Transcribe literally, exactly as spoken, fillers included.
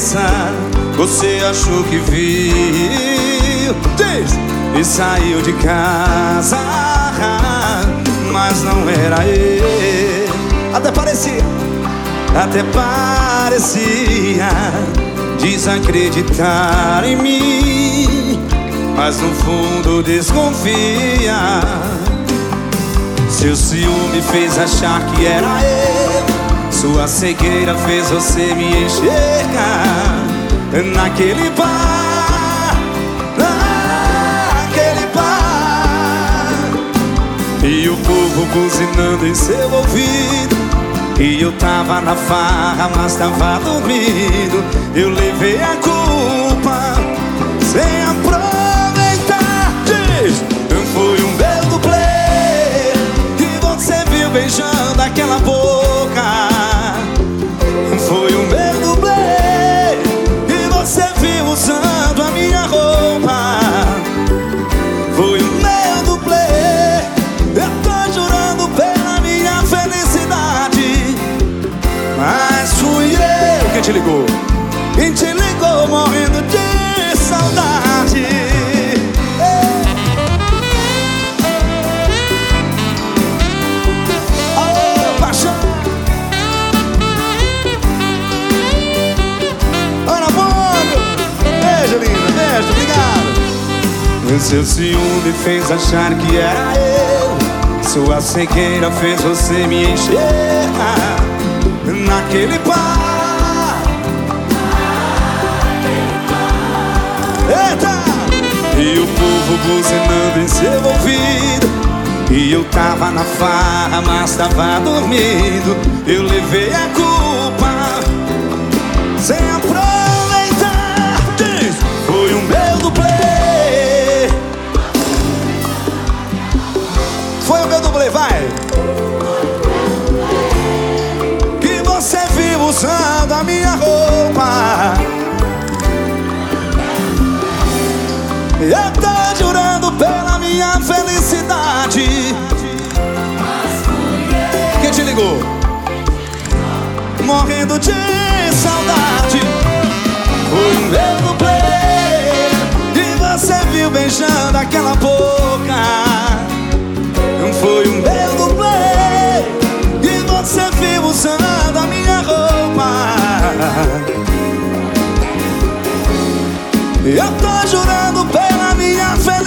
cabeça. Você achou que viu, diz, e saiu de casa, mas não era ele. Até parecia, até parecia desacreditar em mim, mas no fundo desconfia. Seu ciúme fez achar que era eu, sua cegueira fez você me enxergar. Naquele bar, naquele bar, e o povo buzinando em seu ouvido, e eu tava na farra, mas tava dormindo. Eu levei a culpa sem aproveitar. Diz, foi um belo dublê, e você viu beijando aquela boca. Foi um belo dublê, e você viu usando a minha roupa. Foi um meu dublê, eu tô jurando pela minha felicidade, mas fui eu quem te ligou, quem te ligou morrendo de saudade. Oh, paixão. Ana Bono, beijo linda, beijo, obrigado. O seu ciúme fez achar que era eu, sua cegueira fez você me enxergar. Naquele bar, eita! E o povo buzinando em seu ouvido, e eu tava na farra, mas tava dormindo. Eu levei a culpa sem aproveitar. Diz, foi um meu dublê. Foi o meu dublê, vai! Que você viu usando a minha roupa. Eu tô jurando pela minha felicidade, mas fui eu. Quem te ligou? Morrendo de saudade. Foi o meu dublê, e você viu beijando aquela boca. Foi o meu dublê, e você viu usando a minha roupa. Eu tô jurando pela minha felicidade,